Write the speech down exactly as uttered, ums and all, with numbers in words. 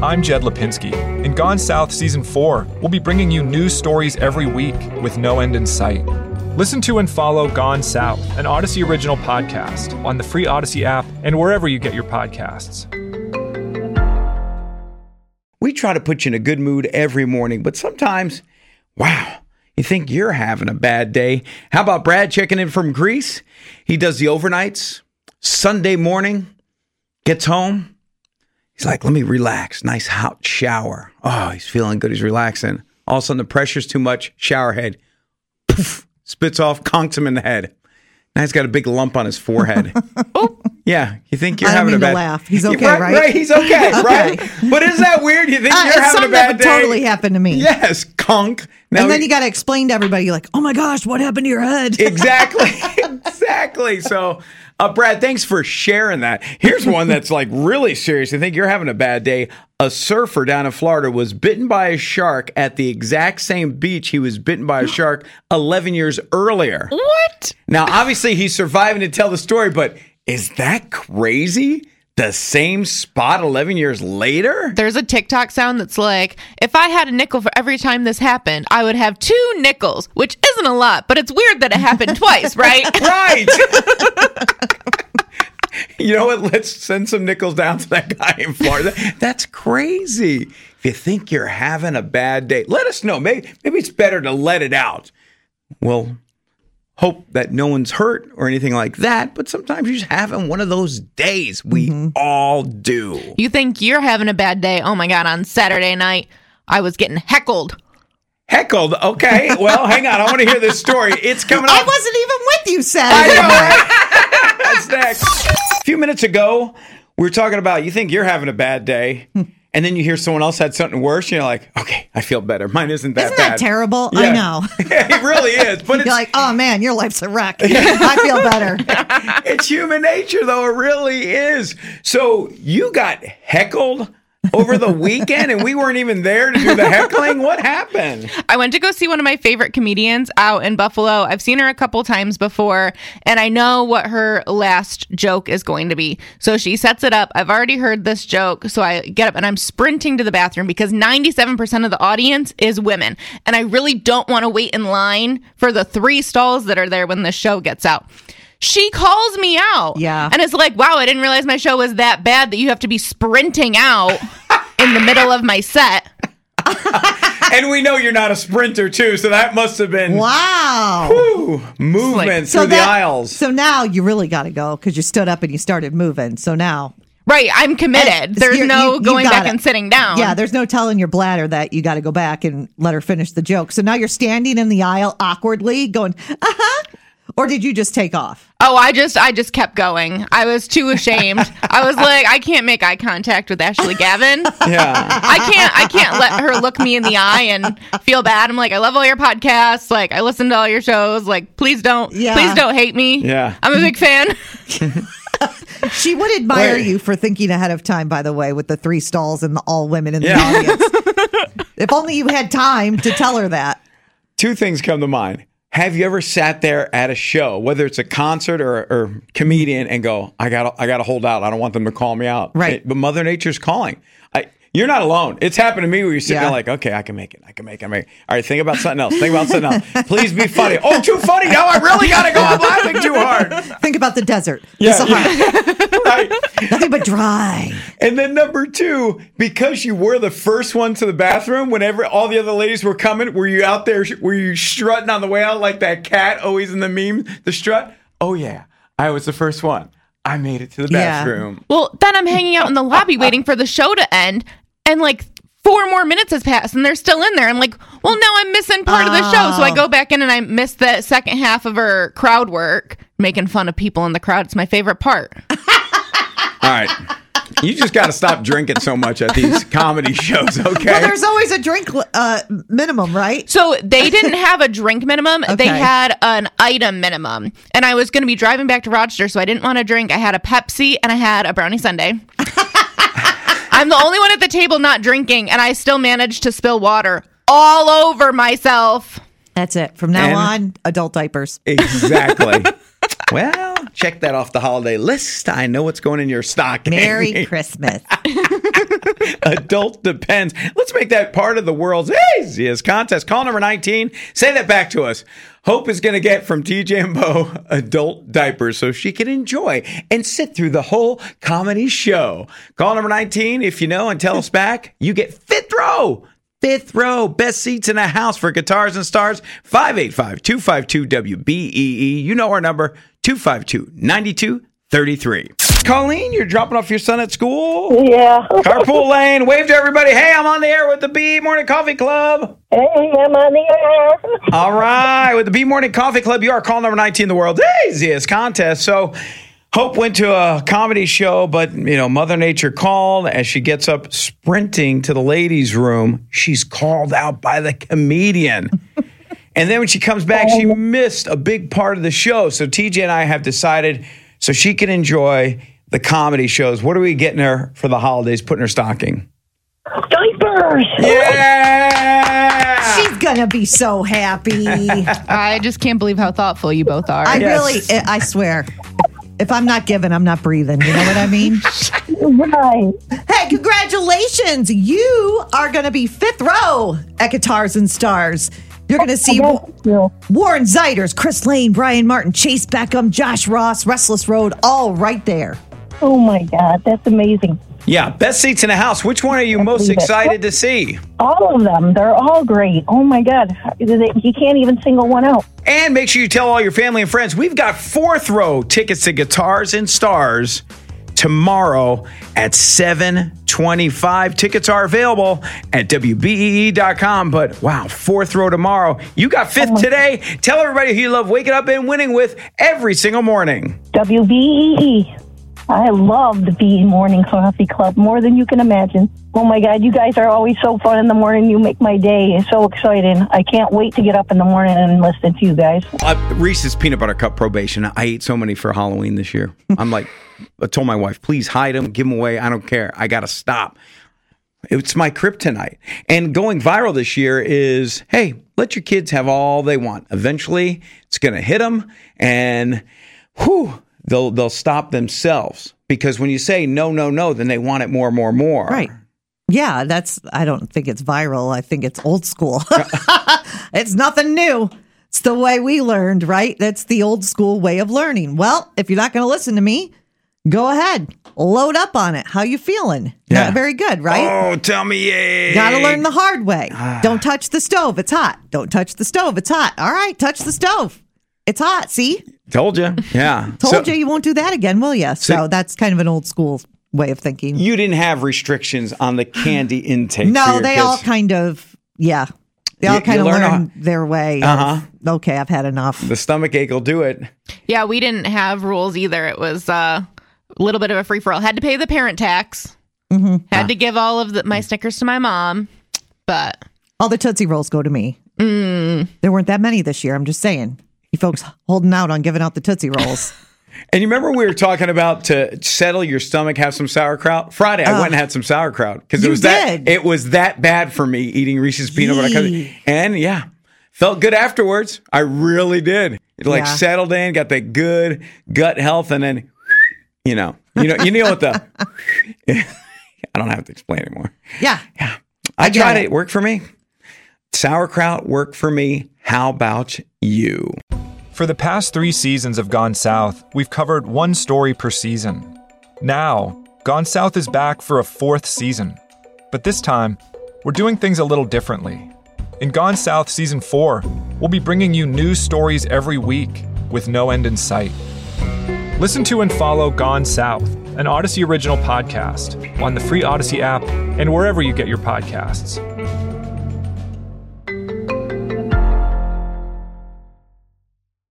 I'm Jed Lipinski. In Gone South Season four, we'll be bringing you news stories every week with no end in sight. Listen to and follow Gone South, an Odyssey original podcast, on the free Odyssey app and wherever you get your podcasts. We try to put you in a good mood every morning, but sometimes, wow, you think you're having a bad day. How about Brad checking in from Greece? He does the overnights, Sunday morning, gets home. He's like, let me relax. Nice hot shower. Oh, he's feeling good. He's relaxing. All of a sudden, the pressure's too much. Shower head. Poof. Spits off, conks him in the head. Now he's got a big lump on his forehead. Oh, yeah. You think you're I don't having mean a bad to laugh. He's okay, right? right? Right, he's okay, Okay. right? But isn't that weird? You think Uh, you're it's having a something bad that would day? totally happen to me. Yes, conk. Now and then he- you got to explain to everybody. You're like, oh my gosh, what happened to your head? Exactly. Exactly. So, uh, Brad, thanks for sharing that. Here's one that's like really serious. I think you're having a bad day. A surfer down in Florida was bitten by a shark at the exact same beach he was bitten by a shark eleven years earlier. What? Now, obviously, he's surviving to tell the story, but is that crazy? The same spot eleven years later? There's a TikTok sound that's like, if I had a nickel for every time this happened, I would have two nickels, which isn't a lot, but it's weird that it happened twice, right? Right. You know what? Let's send some nickels down to that guy in Florida. That's crazy. If you think you're having a bad day, let us know. Maybe, maybe it's better to let it out. Well, hope that no one's hurt or anything like that, but sometimes you're just having one of those days. We mm-hmm. all do. You think you're having a bad day? Oh my God, on Saturday night, I was getting heckled. Heckled? Okay. Well, hang on. I want to hear this story. It's coming up. I wasn't even with you Saturday I know, night. right? That's next. A few minutes ago, we were talking about you think you're having a bad day, and then you hear someone else had something worse, and you're like, okay, I feel better. Mine isn't that Isn't bad. that terrible? Yeah. I know. It really is. But it's You're like, oh man, your life's a wreck. I feel better. It's human nature, though. It really is. So you got heckled over the weekend, and we weren't even there to do the heckling? What happened? I went to go see one of my favorite comedians out in Buffalo. I've seen her a couple times before, and I know what her last joke is going to be. So she sets it up. I've already heard this joke, so I get up and I'm sprinting to the bathroom because ninety-seven percent of the audience is women, and I really don't want to wait in line for the three stalls that are there when the show gets out. She calls me out. Yeah. And it's like, wow, I didn't realize my show was that bad that you have to be sprinting out in the middle of my set. And we know you're not a sprinter, too, so that must have been Wow. whew, movement Like- through So the that- aisles. So now you really got to go because you stood up and you started moving. So now. Right, I'm committed. And There's you're- no you- you going got back it. and sitting down. Yeah, there's no telling your bladder that you got to go back and let her finish the joke. So now you're standing in the aisle awkwardly going, uh-huh. Or did you just take off? Oh, I just I just kept going. I was too ashamed. I was like, I can't make eye contact with Ashley Gavin. Yeah. I can't I can't let her look me in the eye and feel bad. I'm like, I love all your podcasts. Like, I listen to all your shows. Like, please don't Yeah. please don't hate me. Yeah. I'm a big fan. She would admire Wait. you for thinking ahead of time, by the way, with the three stalls and the all women in the Yeah. audience. If only you had time to tell her that. Two things come to mind. Have you ever sat there at a show, whether it's a concert or or comedian, and go, I got I got to hold out. I don't want them to call me out. Right. It- but Mother Nature's calling. I, you're not alone. It's happened to me where you're sitting Yeah. there like, okay, I can make it. I can make it. I can make it. All right, think about something else. Think about something else. Please be funny. Oh, too funny. Now I really got to go. I'm laughing too hard. Think about the desert. Yeah, The Sahara. Right. Nothing but dry. And then number two, because you were the first one to the bathroom, whenever all the other ladies were coming, were you out there, were you strutting on the way out like that cat always in the meme, the strut? Oh, yeah, I was the first one. I made it to the Yeah. bathroom. Well, then I'm hanging out in the lobby waiting for the show to end, and like four more minutes has passed and they're still in there. I'm like, well, now I'm missing part of the show. So I go back in and I missed the second half of her crowd work, making fun of people in the crowd. It's my favorite part. All right. You just got to stop drinking so much at these comedy shows, okay? Well, there's always a drink uh, minimum, right? So they didn't have a drink minimum. They Okay. had an item minimum. And I was going to be driving back to Rochester, so I didn't want to drink. I had a Pepsi and I had a brownie sundae. I'm the only one at the table not drinking, and I still managed to spill water all over myself. That's it. From now And- on, adult diapers. Exactly. Well, check that off the holiday list. I know what's going in your stocking. Merry Christmas. Adult Depends. Let's make that part of the world's easiest contest. Call number nineteen. Say that back to us. Hope is going to get from T J and Bo adult diapers so she can enjoy and sit through the whole comedy show. Call number nineteen. If you know and tell us back, you get fifth row. Fifth row, best seats in the house for Guitars and Stars. five eight five, two five two, W B E E. You know our number, two five two, nine two three three. Colleen, you're dropping off your son at school? Yeah. Carpool lane. Wave to everybody. Hey, I'm on the air with the B Morning Coffee Club. Hey, I'm on the air. All right. With the B Morning Coffee Club, you are call number nineteen, the world's easiest contest. So Hope went to a comedy show, but, you know, Mother Nature called as she gets up sprinting to the ladies' room. She's called out by the comedian. And then when she comes back, she missed a big part of the show. So T J and I have decided so she can enjoy the comedy shows. What are we getting her for the holidays, putting her stocking? Diapers. Yeah! She's going to be so happy. I just can't believe how thoughtful you both are. I Yes. really, I swear. If I'm not giving, I'm not breathing. You know what I mean? Right. Hey, congratulations. You are going to be fifth row at Guitars and Stars. You're going to see Wa- you. Warren Zeiders, Chris Lane, Brian Martin, Chase Beckham, Josh Ross, Restless Road, all right there. Oh, my God. That's amazing. Yeah, best seats in the house. Which one are you most believe it. excited to see? All of them. They're all great. Oh, my God. You can't even single one out. And make sure you tell all your family and friends, we've got fourth row tickets to Guitars and Stars tomorrow at seven twenty-five. Tickets are available at W B E E dot com. But wow, fourth row tomorrow. You got fifth Oh my- today. Tell everybody who you love waking up and winning with every single morning. W B E E. I love the B Morning Coffee Club more than you can imagine. Oh, my God. You guys are always so fun in the morning. You make my day. It's so exciting. I can't wait to get up in the morning and listen to you guys. Uh, Reese's Peanut Butter Cup probation. I ate so many for Halloween this year. I'm like, I told my wife, please hide them, give them away. I don't care. I got to stop. It's my kryptonite. And going viral this year is, hey, let your kids have all they want. Eventually, it's going to hit them, and whew, they'll they'll stop themselves. Because when you say no, no, no, then they want it more, more, more. Right. Yeah, that's, I don't think it's viral. I think it's old school. It's nothing new. It's the way we learned, right? That's the old school way of learning. Well, if you're not going to listen to me, go ahead. Load up on it. How you feeling? Yeah. Not very good, right? Oh, tell me, yeah. Got to learn the hard way. Don't touch the stove. It's hot. Don't touch the stove. It's hot. All right, touch the stove. It's hot. See? Told you. Yeah. Told So- you you won't do that again, will you? So, So- that's kind of an old school way of thinking. You didn't have restrictions on the candy intake. for No, your they kids. all kind of, yeah. They all You- kind you of learn learn how- their way. of, Uh-huh. Okay, I've had enough. The stomach ache will do it. Yeah, we didn't have rules either. It was uh, a little bit of a free for all. Had to pay the parent tax. Mm-hmm. Had to give all of the, my Snickers to my mom. But All the Tootsie Rolls go to me. mm, There weren't that many this year. I'm just saying. You folks holding out on giving out the Tootsie Rolls. And you remember we were talking about to settle your stomach, have some sauerkraut? Friday, I went and had some sauerkraut because it you was that did? it was that bad for me eating Reese's peanut butter cups. Yee. And yeah, felt good afterwards. I really did. It like Yeah. settled in, got that good gut health, and then you know, you know, you know what the I don't have to explain anymore. Yeah. Yeah, I, get tried it. it. It worked for me. Sauerkraut worked for me. How about you? For the past three seasons of Gone South, we've covered one story per season. Now, Gone South is back for a fourth season. But this time, we're doing things a little differently. In Gone South Season four, we'll be bringing you news stories every week with no end in sight. Listen to and follow Gone South, an Odyssey original podcast, on the free Odyssey app and wherever you get your podcasts.